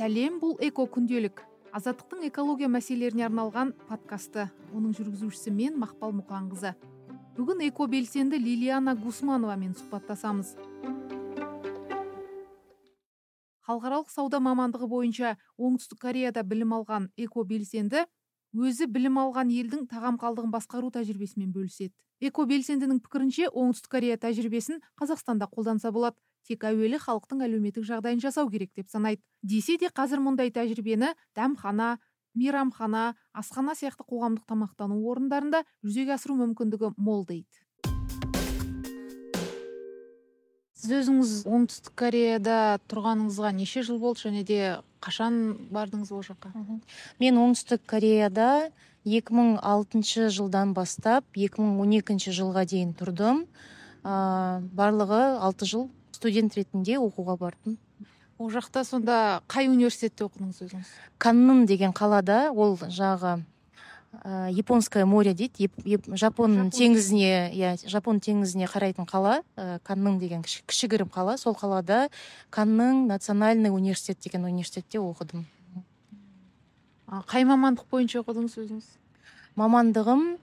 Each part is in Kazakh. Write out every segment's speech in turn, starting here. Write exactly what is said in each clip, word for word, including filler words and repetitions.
Сәлем, бұл эко күнделік. Азаттықтың экология мәселелеріне арналған подкасты. Оның жүргізушісі мен Мақпал Мұқанқызы. Бүгін эко белсенді Лилиана Гусмановамен сұхбаттасамыз. Халықаралық сауда мамандығы бойынша Оңтүстік Кореяда білім алған эко белсенді өзі білім алған елдің тағам қалдығын басқару тәжірибесімен бөліседі. Эко белсендінің пікірінше Оңтүстік Корея тәжірибесін Қазақстанда қолданса болады. Тек әуелі халықтың әлеуметтік жағдайын жасау керек деп санайды. Десе де қазір мұндай тәжірибені дәмхана, мейрамхана, асхана сияқты қоғамдық тамақтану орындарында жүзеге асыру мүмкіндігі мол дейді. Сіз өзіңіз Оңтүстік Кореяда тұрғаныңызға неше жыл болды және де қашан бардыңыз ол жаққа? Мен Оңтүстік Кореяда екі мың алтыншы жылдан бастап екі мың он екінші жылға дейін тұрдым. Ә, барлығы алты жыл студент ретінде оқуға бардым. Ол жақта сонда қай университетте оқыдыңыз өзіңіз? Каннын деген қалада, ол жағы ә, Японское море дейді, Жапон теңізіне, я, Жапон теңізіне қарайтын қала, ә, Каннын деген кіші, кішігірім қала. Сол қалада Каннын национальный университет деген университетте оқыдым. А, қай мамандық бойынша оқыдыңыз өзіңіз? Мамандығым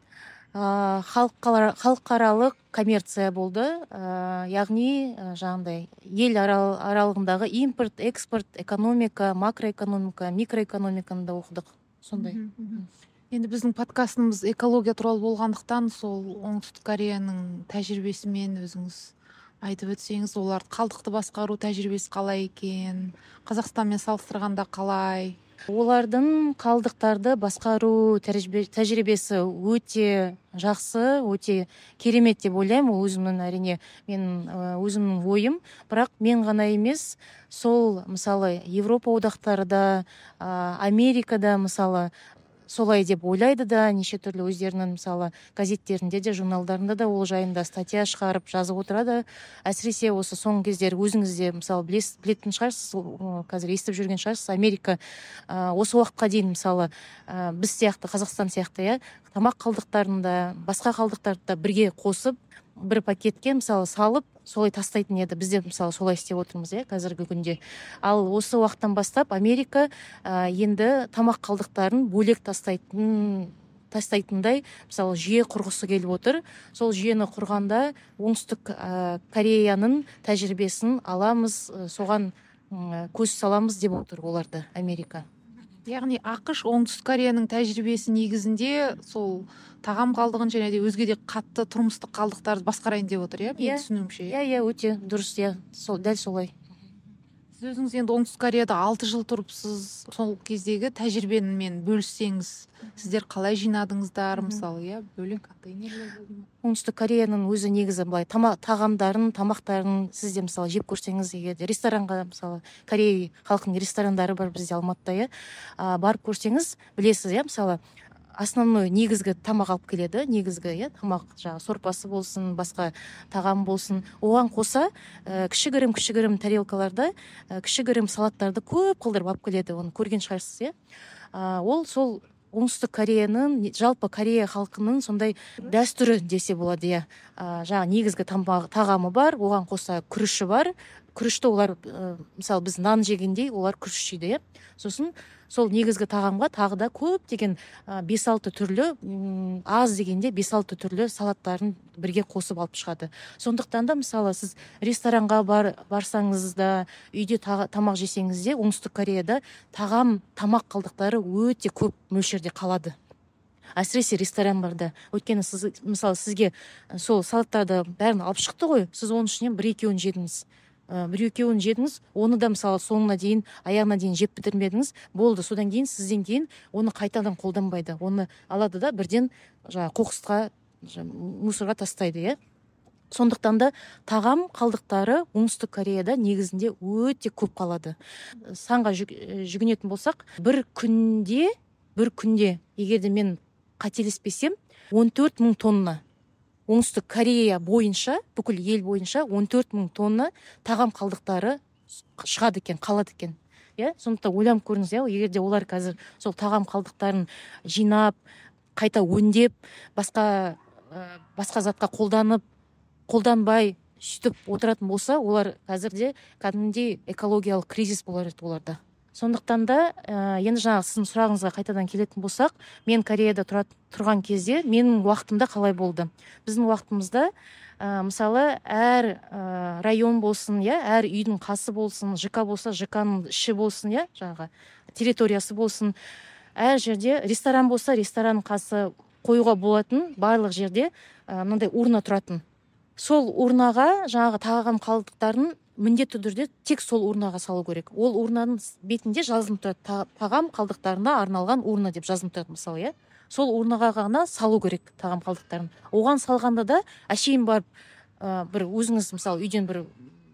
ә, халықаралық коммерция болды, ә, яғни ә, жаңағыдай ел арал, аралығындағы импорт, экспорт, экономика, макроэкономика, микроэкономиканы да оқыдық. Сондай. Енді біздің подкастымыз экология туралы болғандықтан сол Оңтүстік Кореяның тәжірибесімен өзіңіз айтып өтсеңіз, олар қалдықты басқару тәжірибесі қалай екен, Қазақстанмен салыстырғанда қалай? Олардың қалдықтарды басқару тәжірибесі өте жақсы, өте керемет деп ойлаймын. Ол өзімнің әрине мен өзімнің ойым, бірақ мен ғана емес, сол мысалы Европа одақтарында, Америкада мысалы солай деп ойлайды да, неше түрлі өздерінің мысалы газеттерінде де, журналдарында да ол жайында статья шығарып жазып отырады. Әсіресе осы соңғы кездері өзіңіз де мысалы білес, білетін шығарсыз, қазір естіп жүрген шығарсыз, Америка ә, осы уақытқа дейін мысалы ә, біз сияқты, Қазақстан сияқты, я, тамақ қалдықтарында, басқа қалдықтарды бірге қосып, бір пакетке мысалы салып, солай тастайтын еді. Бізде мысалы солай істеп отырмыз, иә, қазіргі күнде. Ал осы уақыттан бастап Америка ә, енді тамақ қалдықтарын бөлек тастайтын тастайтындай мысалы жүйе құрғысы келіп отыр. Сол жүйені құрғанда Оңтүстік ә, Кореяның тәжірибесін аламыз, соған ә, көз саламыз деп отыр оларды Америка. Яғни ақш Оңтүстік Кореяның тәжірибесі негізінде сол тағам қалдығын және де өзге де қатты тұрмыстық қалдықтарды басқарайын деп отыр, иә, мен түсінуімше. Иә, иә, өте дұрыс, иә, сол дәл солай. Сіз өзіңіз енді Оңтүстік Кореяда алты жыл тұрыпсыз, сол кездегі тәжірибемен бөліссеңіз, сіздер қалай жинадыңыздар, мысалы, иә, бөлек контейнерлер болды ма? Оңтүстік Кореяның өзі негізі былай тама, тағамдарын, тамақтарын сізде мысалы жеп көрсеңіз, егер ресторанға мысалы Корея халқының ресторандары бар бізде Алматыда, иә, а, барып көрсеңіз, білесіз, иә, мысалы основной негізгі тамақ алып келеді, негізгі, иә, тамақ жаңағы сорпасы болсын, басқа тағам болсын. Оған қоса ә, кішігірім кішігірім тарелкаларда ә, кішігірім салаттарды көп қылдырып алып келеді. Оны көрген шығарсыз, иә. А, ол сол Оңтүстік Кореяның, жалпы Корея халқының сондай дәстүрі десе болады, иә. А, жаңағы негізгі тамақ, тағамы бар, оған қоса күріші бар. Күрішті олар, ә, мысалы біз нан жегендей, олар күріш жейді, иә. Сосын сол негізгі тағамға тағы да көп деген бес алты түрлі, аз дегенде бес алты түрлі салаттарын бірге қосып алып шығады. Сондықтан да мысалы сіз ресторанға бар, барсаңыз да, үйде та, тамақ жесеңіз де, Оңтүстік Кореяда тағам, тамақ қалдықтары өте көп мөлшерде қалады. Әсіресе ресторан барда. Өйткені сіз, мысалы сізге сол салаттарды бәрін алып шықты ғой, сіз оның ішінен бір екеуін жедіңіз. Бір екеуін жедіңіз, оны да мысалы соңына дейін, аяғына дейін жеп бітірмедіңіз, болды. Содан кейін сізден кейін оны қайтадан қолданбайды. Оны алады да бірден жаңағы қоқысқа, мусорға тастайды, иә. Сондықтан да тағам қалдықтары Оңтүстік Кореяда негізінде өте көп қалады. Санға жүг, жүгінетін болсақ, бір күнде, бір күнде, егер де мен қателеспесем, он төрт мың тонна Оңтүстік Корея бойынша, бүкіл ел бойынша он төрт мың тонна тағам қалдықтары шығады екен, қалады екен. Иә, сондықтан ойланып көріңіз, иә, егер де олар қазір сол тағам қалдықтарын жинап, қайта өңдеп, басқа басқа затқа қолданып, қолданбай сөйтіп отыратын болса, олар қазірде кәдімгідей экологиялық кризис болар еді оларда. Сондықтан да ә, енді жаңағы сіздің сұрағыңызға қайтадан келетін болсақ, мен Кореяда тұра, тұрған кезде менің уақытымда қалай болды? Біздің уақытымызда ә, мысалы әр ә, район болсын, иә, әр үйдің қасы болсын, ЖК болса, ЖК-ның іші болсын, иә, жаңағы территориясы болсын, әр жерде ресторан болса, ресторан қасы қоюға болатын барлық жерде ә, мынандай урна тұратын. Сол урнаға жаңағы тағам қалдықтарын міндетті түрде тек сол урнаға салу керек. Ол урнаның бетінде жазылып тұрады, тағам қалдықтарына арналған урна деп жазылып тұрады мысалы, иә. Сол урнаға ғана салу керек тағам қалдықтарын. Оған салғанда да әшейін барып ә, бір өзіңіз мысалы үйден бір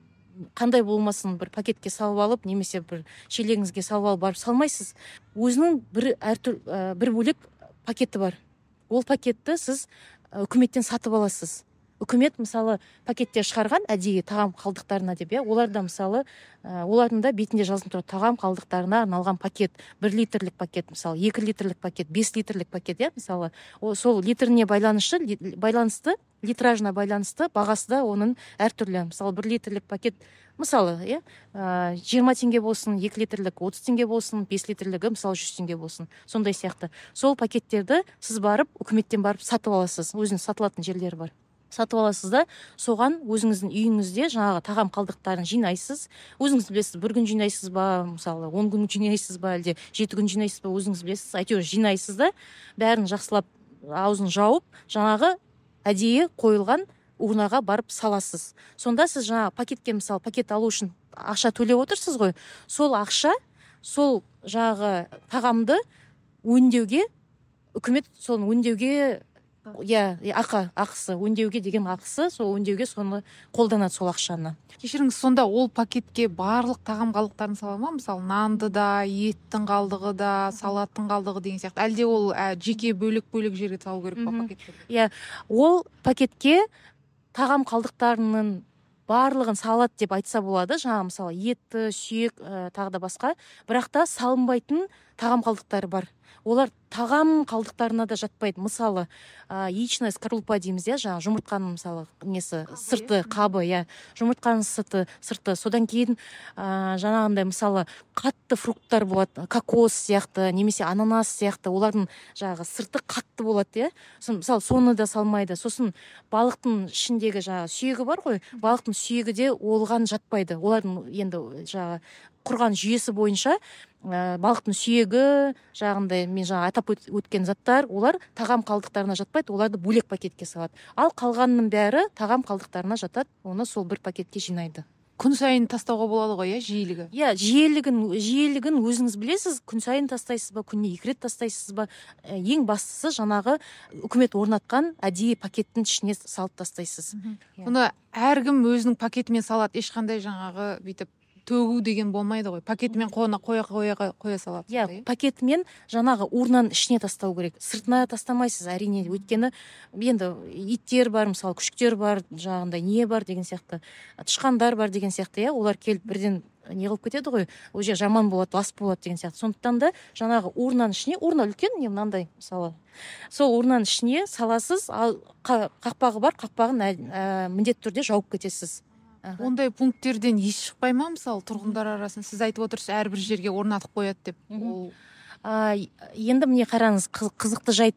қандай болмасын бір пакетке салып алып, немесе бір шелегіңізге салып алып барып салмайсыз. Өзінің бір әртүр ә, бір бөлек пакеті бар. Ол пакетті сіз үкіметтен сатып аласыз. Үкімет мысалы пакеттер шығарған әдейі тағам қалдықтарына деп, иә, оларда мысалы ә, олардың да бетінде жазылып тұрады тағам қалдықтарына арналған пакет, бір литрлік пакет, мысалы екі литрлік пакет, бес литрлік пакет, иә, мысалы о, сол литріне байланысты, ли, байланысты литражына байланысты бағасы да оның әртүрлі. Мысалы бір литрлік пакет мысалы, иә, ә, жиырма теңге болсын, екі литрлік отыз теңге болсын, бес литрлігі мысалы жүз теңге болсын. Сондай сияқты. Сол пакеттерді сіз барып үкіметтен барып сатып аласыз. Өзінің сатылатын жерлері бар. Сатып аласыз да, соған өзіңіздің үйіңізде жаңағы тағам қалдықтарын жинайсыз. Өзіңіз білесіз, бір күн жинайсыз ба, мысалы он күн жинайсыз ба, әлде жеті күн жинайсыз ба, өзіңіз білесіз. Әйтеуір жинайсыз да, бәрін жақсылап аузын жауып, жаңағы әдейі қойылған урнаға барып саласыз. Сонда сіз жаңағы пакетке, мысалы пакет алу үшін ақша төлеп отырсыз ғой. Сол ақша, сол жаңағы тағамды өңдеуге, үкімет соны өңдеуге, иә, ақы, ақысы, өңдеуге деген ақысы, сол өңдеуге соны қолданады, сол ақшаны. Кешіріңіз, сонда ол пакетке барлық тағам қалдықтарын сала ма? Мысалы, нанды да, еттің қалдығы да, салаттың қалдығы деген сияқты. Әлде ол ә, жеке бөлек-бөлек жерге салу керек па пакетке? Иә, ол пакетке тағам қалдықтарының барлығын салады деп айтса болады. Жаңа мысалы етті, сүйек, ә, тағы да басқа. Бірақ та салынбайтын тағам қалдықтары бар. Олар тағам қалдықтарына да жатпайды. Мысалы, ә, яичная скорлупа дейміз, иә, жаңа жұмыртқаның мысалы несі, сырты, қабы, иә, жұмыртқаның сырты, сырты. Содан кейін ә, жаңағындай мысалы қатты фрукттар болады, кокос сияқты, немесе ананас сияқты, олардың жаңағы сырты қатты болады, иә. Мысалы, соны да салмайды. Сосын балықтың ішіндегі жаңағы сүйегі бар ғой, балықтың сүйегі де олған жатпайды. Олардың енді жаңағы құрған жүйесі бойынша ә, балықтың сүйегі, жағындай мен жаңа атап өткен заттар, олар тағам қалдықтарына жатпайды, оларды бөлек пакетке салады. Ал қалғанның бәрі тағам қалдықтарына жатады, оны сол бір пакетке жинайды. Күн сайын тастауға болады ғой, иә, жиілігі? Иә, жиілігін, жиілігін өзіңіз білесіз, күн сайын тастайсыз ба, күніне екі рет тастайсыз ба. Ең бастысы жаңағы үкімет орнатқан әдейі пакеттің ішіне салып тастайсыз. Сонда әркім өзінің пакетімен салады, ешқандай жаңағы бүйтіп төгу деген болмайды ғой. Пакетімен қоя қоя қоя, қоя салады. Иә, пакетімен жаңағы урнаның ішіне тастау керек. Сыртына тастамайсыз, әрине. Өйткені енді иттер бар, мысалы күшіктер бар, жаңағындай не бар деген сияқты, тышқандар бар деген сияқты, иә, олар келіп бірден не қылып кетеді ғой, ол жер жаман болады, лас болады деген сияқты. Сондықтан да жаңағы урнаның ішіне, урна үлкен, не мынандай мысалы, сол урнаның ішіне саласыз, ал қақпағы бар, қақпағын ә, міндетті түрде жауып кетесіз. Ондай пункттерден еш шықпай ма, мысалы тұрғындар арасында? Сіз айтып отырсыз, әрбір жерге орнатып қояды деп. Ол... А, енді міне қараңыз, қызықты жайт.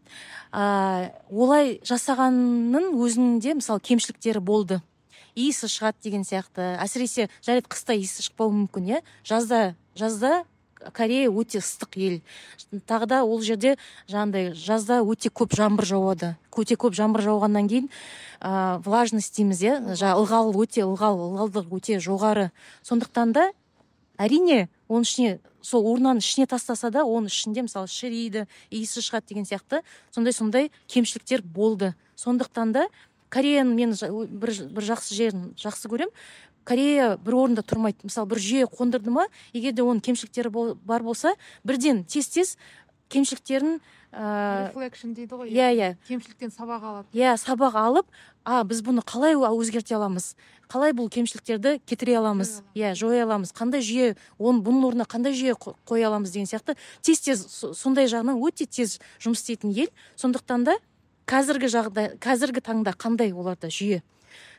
А, олай жасағанның өзінде мысалы кемшіліктері болды. Иісі шығады деген сияқты. Әсіресе жарайды қыста иісі шықпауы мүмкін, иә. Жазда, жазда Корея өте ыстық ел. Тағы да ол жерде жаңағындай жазда өте көп жаңбыр жауады. Өте көп жаңбыр жауғаннан кейін ә, влажность дейміз, иә, жаңағы ылғал өте ылғал, ылғалдық өте жоғары. Сондықтан да әрине оның ішіне, сол урнаның ішіне тастаса да, оның ішінде мысалы шіриді, иісі шығады деген сияқты, сондай сондай кемшіліктер болды. Сондықтан да Кореяның мен бір, бір жақсы жерін жақсы көрем. Корея бір орында тұрмайды. Мысалы, бір жүйе қондырды ма, егер де оның кемшіліктері бар болса, бірден тез-тез кемшіліктерін reflection дейді ғой. Иә, иә. Кемшіліктен сабақ алады. Иә, сабақ алып, а біз бұны қалай өзгерте аламыз? Қалай бұл кемшіліктерді кетіре аламыз? Иә, жоя аламыз. Қандай жүйе, оның бұның орнына қандай жүйе қоя аламыз деген сияқты тез-тез сондай жағынан өте тез жұмыс істейтін ел. Сондықтан да қазіргі жағдай, қазіргі таңда қандай оларда жүйе?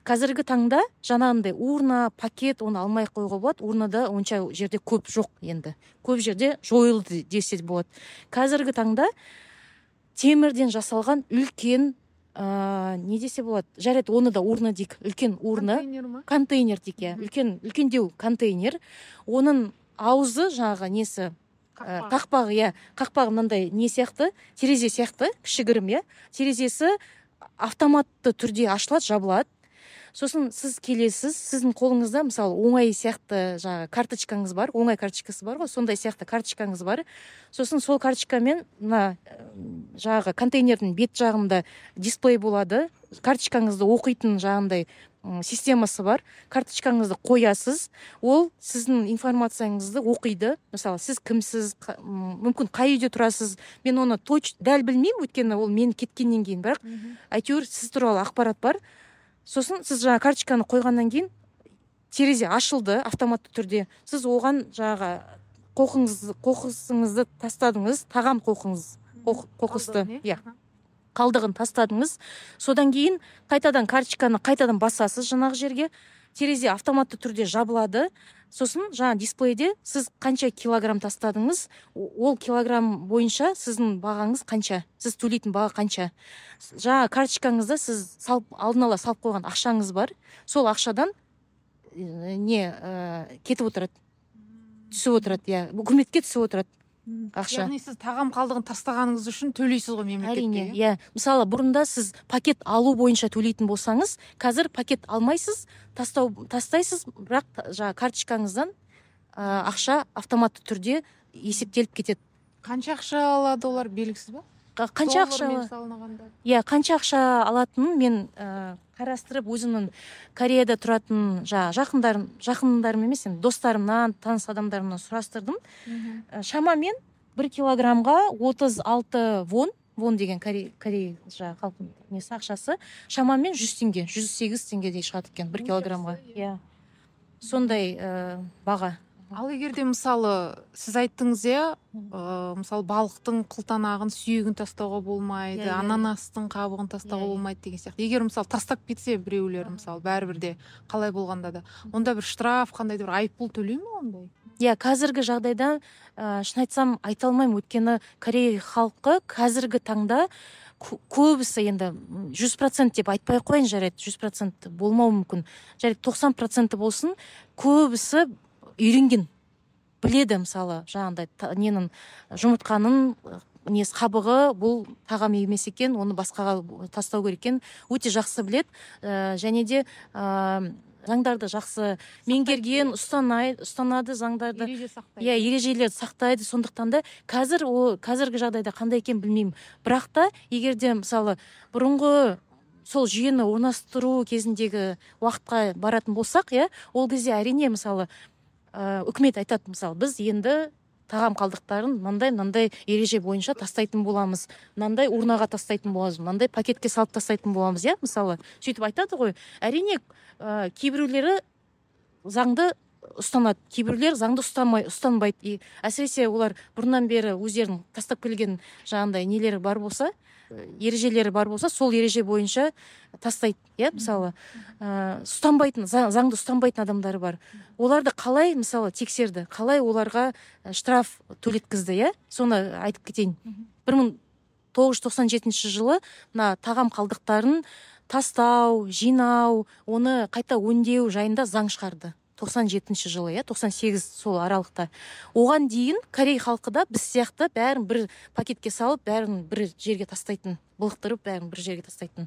Қазіргі таңда жаңағындай урна, пакет оны алмай ақ қоюға болады. Урнада онша жерде көп жоқ енді. Көп жерде жойылды десе болады. Қазіргі таңда темірден жасалған үлкен ә, не десе болады, жарайды, оны да урна дейік, үлкен урна, контейнер ма? контейнер дейік, иә, үлкен үлкендеу контейнер. Оның аузы жаңағы несі, ә, қақпағы, иә, қақпағы мынандай не сияқты, терезе сияқты, кішігірім, иә, терезесі автоматты түрде ашылады, жабылады. Сосын сіз келесіз, сіздің қолыңызда мысалы оңай сияқты жаңағы карточкаңыз бар, оңай карточкасы бар ғой, сондай сияқты карточкаңыз бар. Сосын сол карточкамен мына жаңағы контейнердің бет жағында дисплей болады. Карточкаңызды оқитын жағындай системасы бар. Карточкаңызды қоясыз, ол сіздің информацияңызды оқиды. Мысалы, сіз кімсіз, мүмкін қай үйде тұрасыз. Мен оны точно дәл білмеймін, өйткені ол мен кеткеннен кейін, бірақ әйтеуір сіз туралы ақпарат бар. Сосын сіз жаңа карточканы қойғаннан кейін терезе ашылды автоматты түрде. Сіз оған жаңағы қоқыңызды, қоқысыңызды тастадыңыз, тағам қоқыңыз, қоқысты, иә, қалдығын тастадыңыз. Содан кейін қайтадан карточканы қайтадан басасыз жаңағы жерге. Терезе автоматты түрде жабылады. Сосын жаңа дисплейде сіз қанша килограмм тастадыңыз, ол килограмм бойынша сіздің бағаңыз қанша, сіз төлейтін баға қанша. Жаңа карточкаңызда сіз салып, алдын ала салып қойған ақшаңыз бар. Сол ақшадан не ә, кетіп отырады, түсіп отырады, иә, үкіметке түсіп отырады ақша. Яғни сіз тағам қалдығын тастағаныңыз үшін төлейсіз ғой мемлекетке. Әрине, иә. Мысалы, бұрында сіз пакет алу бойынша төлейтін болсаңыз, қазір пакет алмайсыз, тастау тастайсыз, бірақ жаңа карточкаңыздан ә, ақша автоматты түрде есептеліп кетеді. Қанша ақша алады олар белгісіз ба? Қанша ақша алады? Иә, қанша ақша алатынын мен ә, қарастырып, өзімнің Кореяда тұратын жаңа жақындарым, жақындарым емес, енді достарымнан, таныс адамдарымнан сұрастырдым. Ә, шамамен бір килограммға отыз алты вон, вон деген Корей, Корей жаңа халқының несі ақшасы, шамамен жүз теңге, жүз сегіз теңгедей шығады екен бір килограммға. Иә. Сондай ә, баға. Ал егерде мысалы сіз айттыңыз, иә, мысалы балықтың қылтанағын, сүйегін тастауға болмайды, ананастың қабығын тастауға болмайды деген сияқты. Егер мысалы тастап кетсе біреулер, мысалы бәрібір де қалай болғанда да, онда бір штраф, қандай да бір айыппұл төлей ме ондай? Иә, қазіргі жағдайда ә, шын айтсам айта алмаймын, өйткені Корея халқы қазіргі таңда көбісі, енді жүз процент деп айтпай қойын, жарайды, жүз процент болмау мүмкін, жарайды, тоқсан процент болсын, көбісі үйренген, біледі, мысалы жаңағыдай ненің жұмыртқаның несі қабығы бұл тағам емес екен, оны басқаға тастау керек екен, өте жақсы біледі. ә, және де ә, заңдарды жақсы меңгерген, ұстанайды, ұстанады заңдарды, иә, ережелерді сақтайды. Сондықтан да қазір ол қазіргі жағдайда қандай екен білмеймін, бірақ та егерде мысалы бұрынғы сол жүйені орнастыру кезіндегі уақытқа баратын болсақ, иә, ол кезде әрине мысалы Ә, үкімет айтады, мысалы, біз енді тағам қалдықтарын мынандай мынандай ереже бойынша тастайтын боламыз, мынандай урнаға тастайтын боламыз, мынандай пакетке салып тастайтын боламыз, иә, мысалы, сөйтіп айтады ғой. Әрине, ә, кейбіреулері заңды ұстанады, кейбіреулер заңды ұстанбай, ұстанбайды. И әсіресе олар бұрыннан бері өздерінің тастап келген жаңағындай нелері бар болса, ережелері бар болса, сол ереже бойынша тастайды, иә, мысалы. Ә, ұстанбайтын, заңды ұстанбайтын адамдары бар. Оларды қалай, мысалы, тексерді, қалай оларға штраф төлеткізді, иә? Соны айтып кетейін. бір мың тоғыз жүз тоқсан жетінші жылы мына тағам қалдықтарын тастау, жинау, оны қайта өңдеу жайында заң шығарды. тоқсан жетінші жылы, иә, тоқсан сегіз сол аралықта. Оған дейін Корей халқы да біз сияқты бәрін бір пакетке салып, бәрін бір жерге тастайтын, былықтырып, бәрін бір жерге тастайтын.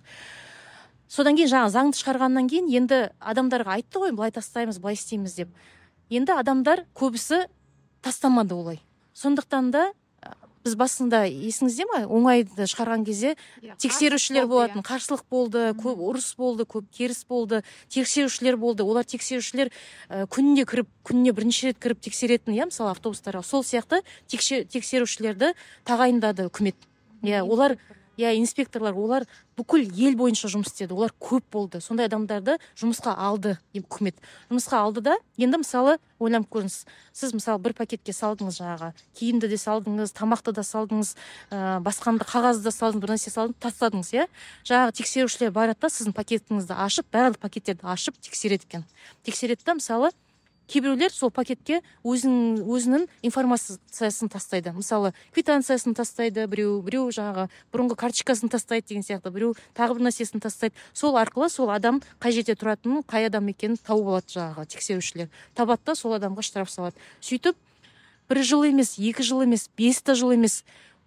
Содан кейін жаңа заңды шығарғаннан кейін енді адамдарға айтты ғой, былай тастаймыз, былай істейміз деп. Енді адамдар көбісі тастамады олай. Сондықтан да біз басында есіңізде ме, оңайды шығарған кезде тексерушілер болатын, қарсылық болды, көп ұрыс болды, көп керіс болды, тексерушілер болды. Олар тексерушілер ә, күніне кіріп, күніне бірнеше рет кіріп тексеретін, иә, мысалы автобустарға. Сол сияқты тексерушілерді тағайындады үкімет. Иә, олар иә, инспекторлар, олар бүкіл ел бойынша жұмыс істеді, олар көп болды. Сондай адамдарды жұмысқа алды үкімет. Жұмысқа алды да, енді мысалы ойланып көріңіз, сіз мысалы бір пакетке салдыңыз, жаңағы киімді де салдыңыз, тамақты да салдыңыз, ә, басқанды қағазды да салдыңыз, бір нәрсе салдыңыз, тастадыңыз, иә. Жаңағы тексерушілер барады да, сіздің пакетіңізді ашып, барлық пакеттерді ашып тексереді екен. Тексереді да, мысалы кейбіреулер сол пакетке өзінің өзінің информациясын тастайды. Мысалы, квитанциясын тастайды, біреу, біреу жаңағы бұрынғы карточкасын тастайды деген сияқты, біреу тағы бір нәрсесін тастайды. Сол арқылы сол адам қай жерде тұратынын, қай адам екенін тауып алады жаңағы тексерушілер. Табады да сол адамға штраф салады. Сөйтіп, бір жыл емес, екі жыл емес, бесті жыл емес,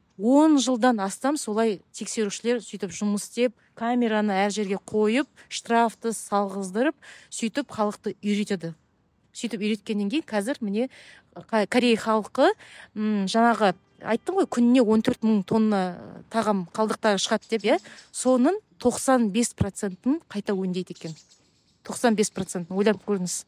он жылдан астам солай тексерушілер сөйтіп жұмыс істеп, камераны әр жерге қойып, штрафты салғыздырып, сөйтіп халықты үйретеді. Сөйтіп үйреткеннен кейін қазір міне Корей халқы м, жаңағы айттым ғой, күніне он төрт мың тонна тағам қалдықтары шығады деп, иә. Соның тоқсан бес процентін қайта өңдейді екен. тоқсан бес процентін ойлап көріңіз.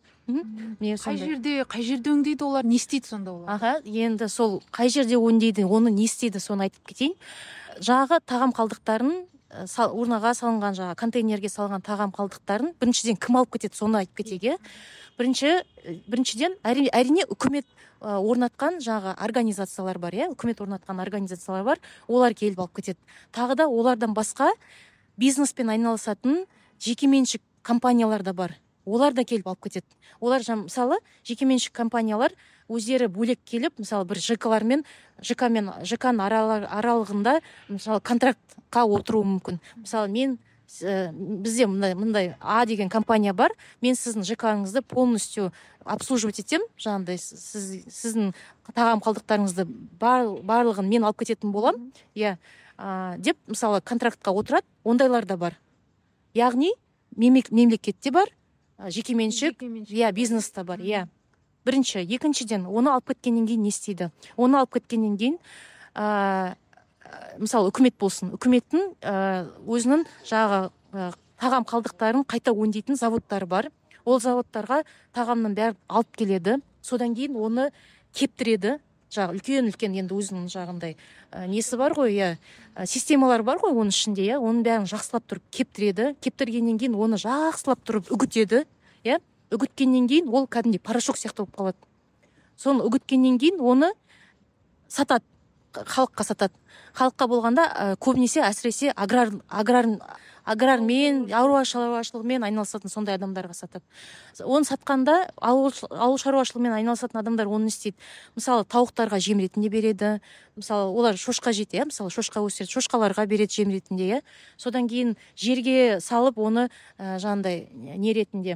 Қай жерде, қай жерде өңдейді олар, не істейді сонда олар? Аға, енді сол қай жерде өңдейді, оны не істейді, соны айтып кетейін. Жаңағы тағам қалдықтарын орнаға салынған, жаңағы контейнерге салынған тағам қалдықтарын біріншіден кім алып кетеді, соны айтып кетейік, иә. Бірінші, біріншіден әрине, әрине үкімет орнатқан жаңағы организациялар бар, иә, үкімет орнатқан организациялар бар, олар келіп алып кетеді. Тағы да олардан басқа бизнеспен айналысатын жекеменшік компаниялар да бар. Олар да келіп алып кетеді. Олар мысалы жекеменшік компаниялар өздері бөлек келіп, мысалы бір ЖК-лармен, ЖК-мен ЖК-ның аралығында мысалы контрактқа отыруы мүмкін. Мысалы мен бізде мындай, мындай А деген компания бар, мен сіздің ЖК-ңызды полностью обслуживать етем, жаңағыдай сіз, сіздің тағам қалдықтарыңызды бар, барлығын мен алып кететін болам, иә, деп мысалы контрактқа отырады, ондайлар да бар. Яғни мемлекетте бар, жекеменшік, иә, бизнеста бар, иә. Бірінші, екіншіден, оны алып кеткеннен кейін не істейді? Оны алып кеткеннен кейін, ә, мысалы, үкімет болсын, үкіметтің ә, өзінің жағы ә, тағам қалдықтарын қайта өңдейтін заводтары бар. Ол заводтарға тағамның бәрін алып келеді. Содан кейін оны кептіреді. Жағы үлкен-үлкен енді өзінің жағындай ә, несі бар ғой, иә, ә, системалар бар ғой оның ішінде, иә, оның бәрін жақсылап тұрып кептіреді. Кептіргеннен кейін оны жақсылап тұрып үгітеді, иә. Үгіткеннен кейін ол кәдімгідей порошок сияқты болып қалады. Соны үгіткеннен кейін оны сатады, халыққа сатады. Халыққа болғанда ә, көбінесе әсіресе аграр, аграр, агрармен, ауыл шаруашылығымен айналысатын сондай адамдарға сатады. Оны сатқанда ауыл, ауыл шаруашылығымен айналысатын адамдар оны істейді. Мысалы, тауықтарға жем ретінде береді. Мысалы, олар шошқа жейді, иә? Мысалы, шошқа өсіреді, шошқаларға береді жем ретінде, иә? Содан кейін жерге салып оны ә, жаңағыдай не ретінде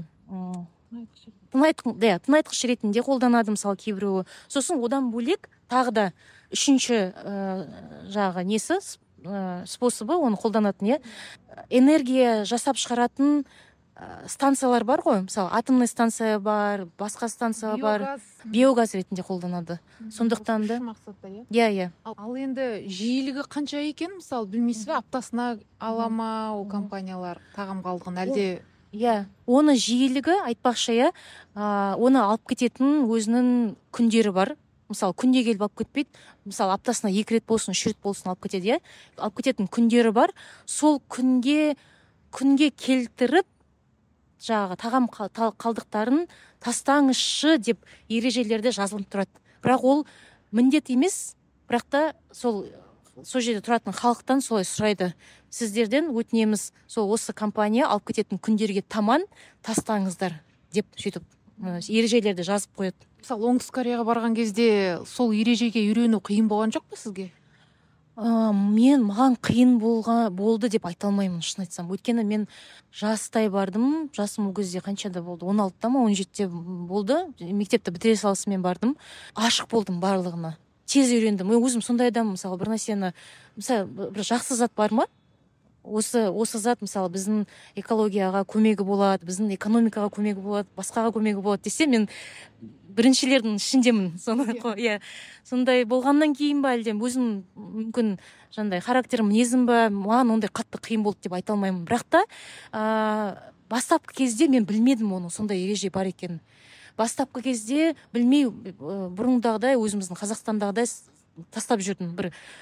тыңайтқыш ретінде қолданады, мысалы, кейбіреуі. Сосын одан бөлек тағы да үшінші ә, жағы несі ә, способы оны қолданатын, иә, энергия жасап шығаратын ә, станциялар бар ғой, мысалы, атомный станция бар, басқа станция бар, биогаз ретінде қолданады. Сондықтан да иә, иә. Ал енді жиілігі қанша екен, мысалы, білмейсіз бе, аптасына ала ма ол компаниялар тағам қалдығын, әлде? Иә, оны жиілігі айтпақшы, иә, оны алып кететін өзінің күндері бар. Мысалы, күнде келіп алып кетпейді. Мысалы, аптасына екі рет болсын, үш рет болсын алып кетеді, иә. Алып кететін күндері бар. Сол күнге күнге келтіріп, жаңағы тағам қалдықтарын тастаңызшы деп ережелерде жазылып тұрады. Бірақ ол міндет емес, бірақ та сол сол жерде тұратын халықтан солай сұрайды. Сіздерден өтінеміз, сол осы компания алып кететін күндерге таман тастаңыздар деп сөйтіп ережелерді жазып қояды. Мысалы, Оңтүстік Кореяға барған кезде сол ережеге үйрену қиын болған жоқ па сізге? А, мен маған қиын болған болды деп айта алмаймын, шын айтсам. Өйткені мен жастай бардым, жасым ол кезде қаншада болды? он алтыда ма, он жетіде болды. Мектепті бітіре салысымен бардым. Ашық болдым барлығына. Тез үйрендім. Мен өзім сондай адам, мысалы, бір нәрсені, мысалы, бір жақсы зат бар ма? Осы осы зат, мысалы, біздің экологияға көмегі болады, біздің экономикаға көмегі болады, басқаға көмегі болады десе, мен біріншілердің ішіндемін. Соны, иә. Сондай болғаннан кейін ба, әлде өзім мүмкін жандай характерім, мінезім ба, маған ондай қатты қиын болды деп айта алмаймын. Бірақ та ә, бастапқы кезде мен білмедім оның сондай ереже бар екенін. Бастапқы кезде білмей бұрындағыдай өзіміздің Қазақстандағыдай тастап жүрдім. Бір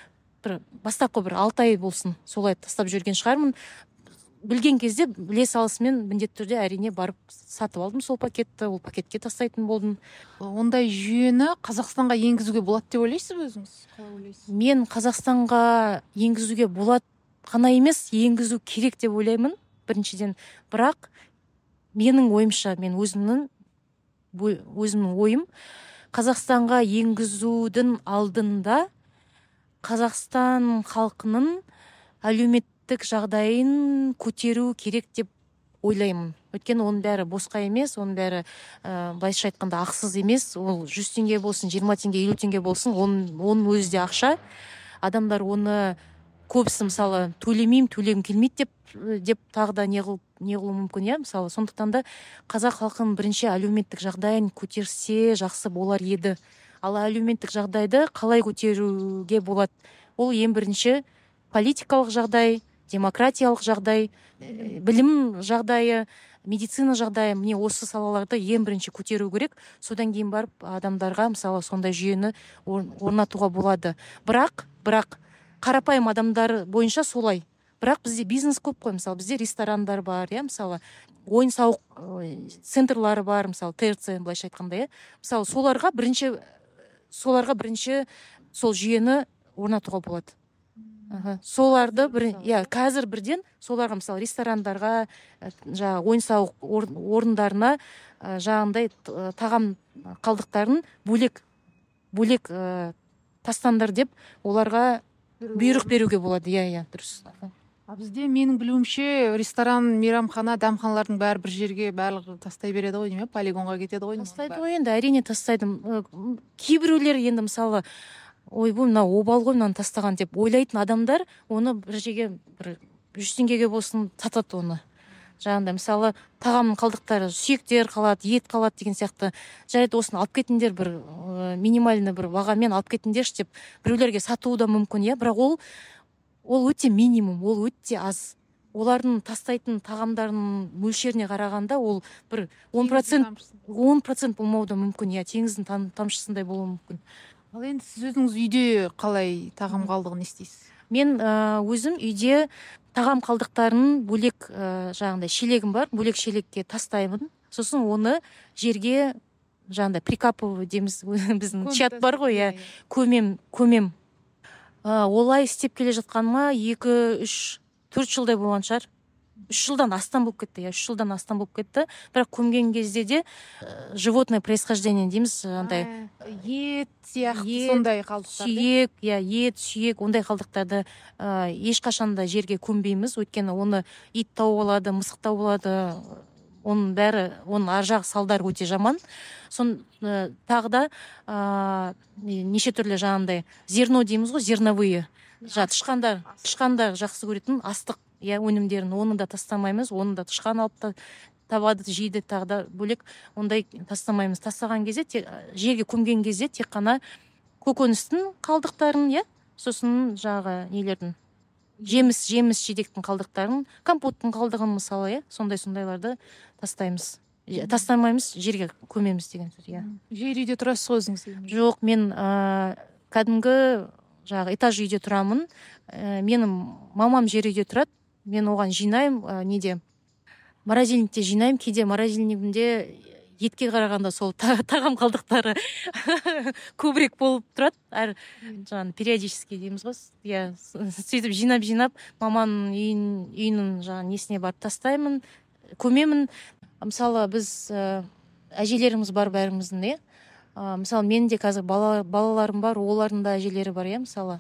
бір бастапқы бір алты ай болсын солай тастап жүрген шығармын. Білген кезде біле салысымен міндетті түрде әрине барып сатып алдым сол пакетті, ол пакетке тастайтын болдым. Ондай жүйені Қазақстанға енгізуге болады деп ойлайсыз ба өзіңіз? Қалай ойлайсыз? Мен Қазақстанға енгізуге болады қана емес, енгізу керек деп ойлаймын біріншіден. Бірақ менің ойымша, мен өзімнің өзімнің ойым, Қазақстанға енгізудің алдында Қазақстан халқының әлеуметтік жағдайын көтеру керек деп ойлаймын. Өйткені оның бәрі босқа емес, оның бәрі ә, былайша айтқанда ақсыз емес. Ол жүз теңге болсын, жиырма теңге, елу теңге болсын, оның, оның өзі де ақша. Адамдар оны көбісі мысалы төлемеймін, төлегім келмейді деп деп тағы да не қылуы мүмкін, иә, мысалы. Сондықтан да қазақ халқының бірінші әлеуметтік жағдайын көтерсе жақсы болар еді. Ал әлеуметтік жағдайды қалай көтеруге болады? Ол ең бірінші политикалық жағдай, демократиялық жағдай, білім жағдайы, медицина жағдайы, міне осы салаларды ең бірінші көтеру керек. Содан кейін барып адамдарға мысалы сондай жүйені орнатуға болады. Бірақ, бірақ қарапайым адамдар бойынша солай. Бірақ бізде бизнес көп қой, мысалы бізде ресторандар бар, иә, мысалы ойын-сауық центрлары бар, мысалы ТРЦ былайша айтқанда, иә. Мысалы соларға бірінші соларға бірінші сол жүйені орнатуға болады. Ага. Соларды бір, иә, қазір бірден соларға мысалы ресторандарға, жаңа ойын-сауық орындарына жаңағындай тағам қалдықтарын бөлек бөлек тастаңдар деп оларға бұйрық беруге болады. Иә, иә, дұрыс. А бізде менің білуімше ресторан, мейрамхана, дәмханалардың бәрі бір жерге барлығы тастай береді ғой, деймін, полигонға кетеді ғой. Тастайды ғой енді, әрине тастайды. Кейбіреулер енді мысалы ой, бұл мына обал ғой мынаны тастаған деп ойлайтын адамдар оны бір жерге бір жүз теңгеге болсын сатады оны. Жаңағындай мысалы тағамның қалдықтары, сүйектер қалады, ет қалады деген сияқты. Жарайды осыны алып кетіңдер, бір минимальный бір бағамен алып кетіңдерші деп біреулерге сатуы да мүмкін, иә. Бірақ ол ол өте минимум, ол өте аз. Олардың тастайтын тағамдарының мөлшеріне қарағанда ол бір он процент он процент болмауы да мүмкін, иә, теңіздің тамшысындай болуы мүмкін. Ал енді сіз өзіңіз үйде қалай тағам қалдығын не істейсіз? Мен ә, өзім үйде тағам қалдықтарын бөлек ә, жаңағындай шелегім бар, бөлек шелекке тастаймын. Сосын оны жерге жаңағындай прикапываю дейміз, біздің чат бар ғой, иә, көмем, көмем. Ә, олай істеп келе жатқаныма екі, үш, төрт жылдай болған шығар. Үш жылдан астам болып кетті, я үш жылдан астам болып кетті. Бірақ көмген кезде де ә, животное происхождение дейміз, андай ет сияқты сондай қалдықтар. Сүйек, я ет, сүйек, ондай қалдықтарды ә, ешқашан да жерге көмбейміз. Өйткені оны ит тауып алады, мысық тауып алады. Оның бәрі, оның ар жақ салдары өте жаман. Сон ә, тағы да ә, неше түрлі жаңағындай зерно дейміз ғой, зерновые. Жа тышқандар, тышқандар жақсы көретін астық, иә, өнімдерін, оны да тастамаймыз. Оны да тышқан алып та табады, жейді, тағы да бөлек ондай тастамаймыз. Тастаған кезде тек, жерге көмген кезде тек қана көкөністің қалдықтарын, иә, сосын жағы нелердің жеміс жеміс жидектің қалдықтарын, компоттың қалдығын мысалы, иә, сондай сондайларды тастаймыз. Тастамаймыз, жерге көмеміз деген сөз, иә. Жер үйде тұрасыз ғой өзіңіз? Жоқ, мен ә, кәдімгі жағы этаж үйде тұрамын. Ә, менің мамам жер үйде тұрады. Мен оған жинаймын, ә, неде морозильникте жинаймын. Кейде морозильнигімде етке қарағанда сол тағам қалдықтары көбірек болып тұрады. Әр жаңағы периодически дейміз ғой. Иә, сөйтіп жинап-жинап маманың үйін, үйінің жаңағы несіне барып тастаймын, көмемін. Мысалы біз ә, әжелеріміз бар бәріміздің, иә. Ә, мысалы менің де қазір бала, балаларым бар, олардың да әжелері бар, иә, мысалы.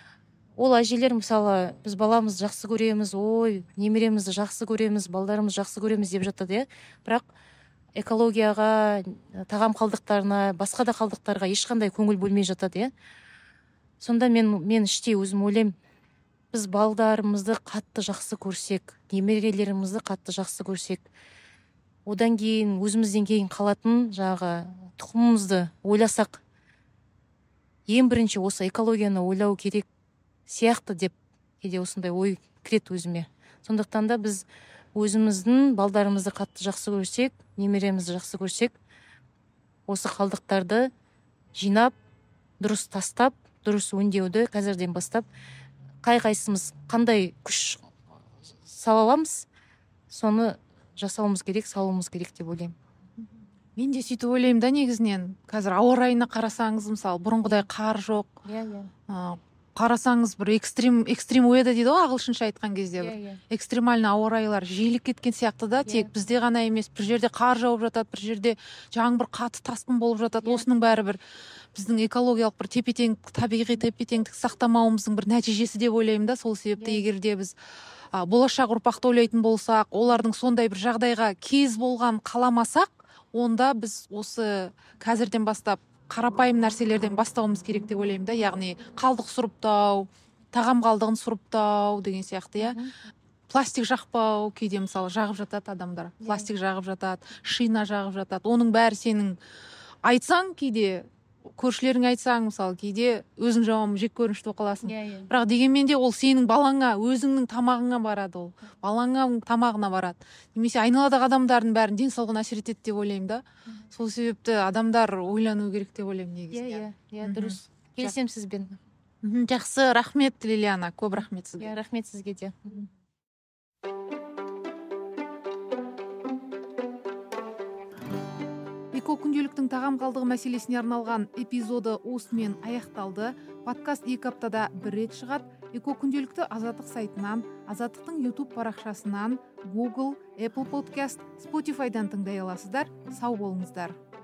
Ол әжелер мысалы біз баламызды жақсы көреміз, ой, немеремізді жақсы көреміз, балдарымызды жақсы көреміз деп жатады, иә. Бірақ экологияға, тағам қалдықтарына, басқа да қалдықтарға ешқандай көңіл бөлмей жатады, иә. Сонда мен мен іштей өзім ойлаймын, біз балдарымызды қатты жақсы көрсек, немерелерімізді қатты жақсы көрсек, одан кейін өзімізден кейін қалатын жаңағы тұқымымызды ойласақ, ең бірінші осы экологияны ойлау керек сияқты деп кейде осындай ой кіреді өзіме. Сондықтан да біз өзіміздің балдарымызды қатты жақсы көрсек, немеремізді жақсы көрсек, осы қалдықтарды жинап, дұрыс тастап, дұрыс өңдеуді қазірден бастап қай қайсымыз қандай күш сала аламыз, соны жасауымыз керек, салуымыз керек деп ойлаймын. Мен де сөйтіп ойлаймын да, негізінен қазір ауа райына қарасаңыз, мысалы бұрынғыдай қар жоқ. Иә, иә. Қарасаңыз бір экстрим экстрим уэда дейді ғой ағылшынша айтқан кезде, бір экстремальный ауа райлар жиілік кеткен сияқты да. Тек бізде ғана емес, бір жерде қар жауып жатады, бір жерде жаңбыр қатты тасқын болып жатады. Осының бәрі бір біздің экологиялық бір тепе-тең, табиғи тепе-теңдік сақтамауымыздың бір нәтижесі деп ойлаймын да. Сол себепті егер де біз а, болашақ ұрпақты ойлайтын болсақ, олардың сондай бір жағдайға кез болған қаламасақ, онда біз осы қазірден бастап қарапайым нәрселерден бастауымыз керек деп ойлаймын да. Яғни қалдық сұрыптау, тағам қалдығын сұрыптау деген сияқты, иә. Пластик жақпау, кейде мысалы жағып жатады адамдар. Пластик жағып жатады, шина жағып жатады. Оның бәрі сенің айтсаң, кейде көршілерің айтсаң, мысалы кейде өзің жауабын жек көрінішті болып қаласың. Бірақ дегенмен де ол сенің балаңа, өзіңнің тамағыңа барады, ол балаңа тамағына барады. Немесе айналадағы адамдардың бәрін денсаулығына әсер етеді деп ойлаймын да. Сол себепті адамдар ойлану керек деп ойлаймын негізі. Иә, иә, дұрыс. Келісемін сізбен. Жақсы, рахмет Лилияна, көп рахмет сізге. Рахмет сізге де. Эко күнделіктің тағам қалдығы мәселесіне арналған эпизоды осымен аяқталды. Подкаст екі аптада бір рет шығады. Эко күнделікті Азаттық сайтынан, Азаттықтың YouTube парақшасынан, Google, Apple Podcast, Spotify-дан тыңдай аласыздар. Сау болыңыздар.